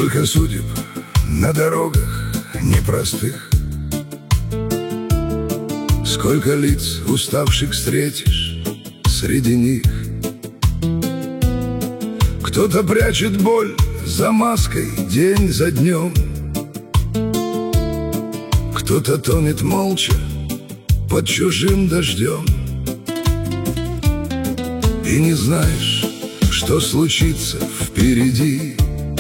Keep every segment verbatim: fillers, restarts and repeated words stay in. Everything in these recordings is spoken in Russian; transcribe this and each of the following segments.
Сколько судеб на дорогах непростых, сколько лиц уставших встретишь среди них. Кто-то прячет боль за маской день за днем, кто-то тонет молча под чужим дождем. И не знаешь, что случится впереди.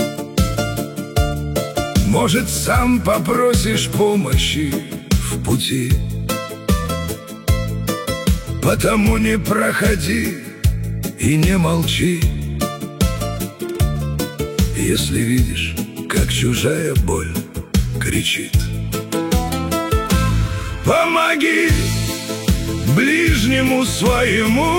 Может, сам попросишь помощи в пути. Потому не проходи и не молчи. Если видишь, как чужая боль кричит, помоги ближнему своему.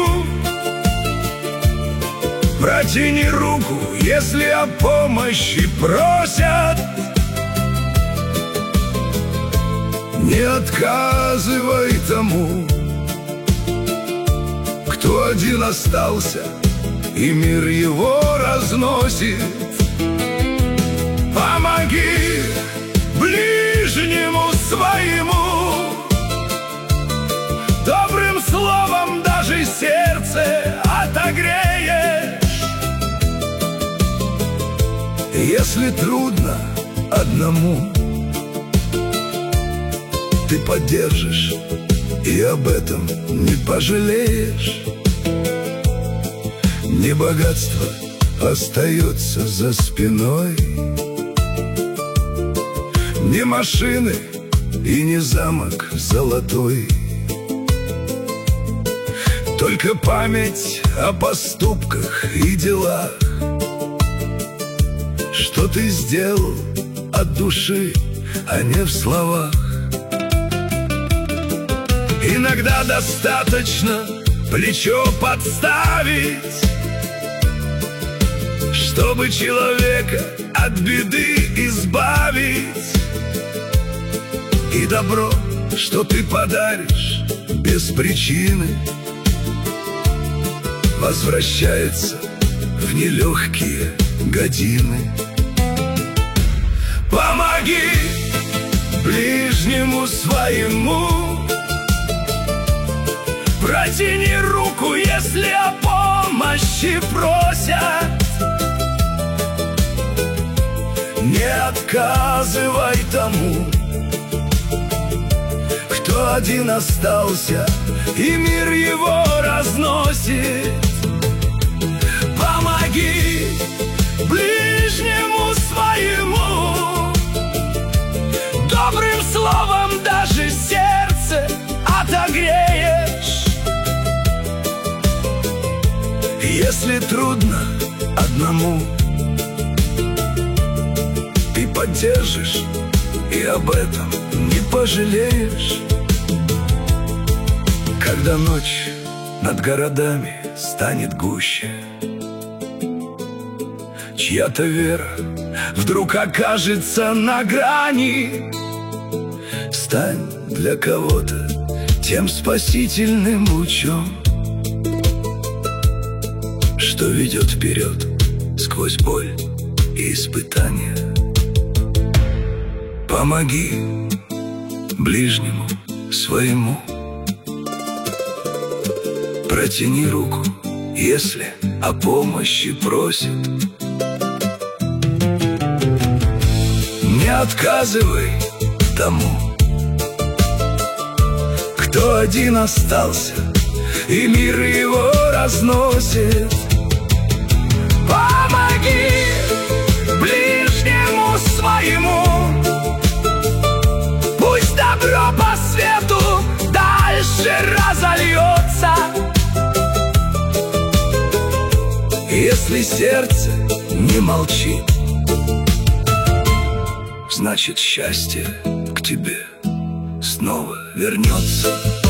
Протяни руку, если о помощи просят. Не отказывай тому, кто один остался, и мир его разносит. Помоги ближнему своему. Добрым словом даже сердце отогреешь. Если трудно одному, ты поддержишь и об этом не пожалеешь. Не богатство остается за спиной, не машины и не замок золотой. Только память о поступках и делах, что ты сделал от души, а не в словах. Иногда достаточно плечо подставить, чтобы человека от беды избавить. И добро, что ты подаришь без причины, возвращается в нелегкие годины. Помоги ближнему своему. Протяни руку, если о помощи просят. Не отказывай тому, кто один остался, и мир его разносит. Помоги ближнему своему. Добрым словом даже сердце отогреешь. Если трудно одному, ты поддержишь и об этом не пожалеешь. Когда ночь над городами станет гуще, чья-то вера вдруг окажется на грани. Стань для кого-то тем спасительным лучом, что ведет вперед сквозь боль и испытания. Помоги ближнему своему. Протяни руку, если о помощи просит. Не отказывай тому, кто один остался, и мир его разносит. Помоги ближнему своему. Пусть добро по свету дальше разольется. Если сердце не молчит, значит, счастье к тебе снова вернется.